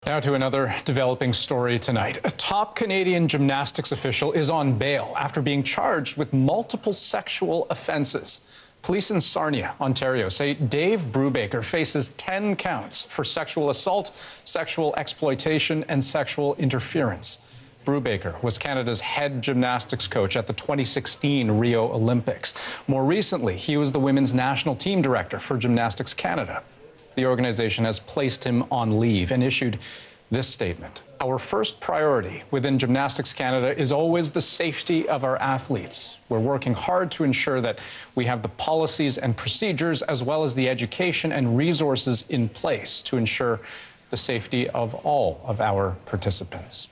Now to another developing story tonight. A top Canadian gymnastics official is on bail after being charged with multiple sexual offenses. Police in Sarnia, Ontario, say Dave Brubaker faces 10 counts for sexual assault, sexual exploitation, and sexual interference. Brubaker was Canada's head gymnastics coach at the 2016 Rio Olympics. More recently, he was the women's national team director for Gymnastics Canada. The organization has placed him on leave and issued this statement. Our first priority within Gymnastics Canada is always the safety of our athletes. We're working hard to ensure that we have the policies and procedures as well as the education and resources in place to ensure the safety of all of our participants.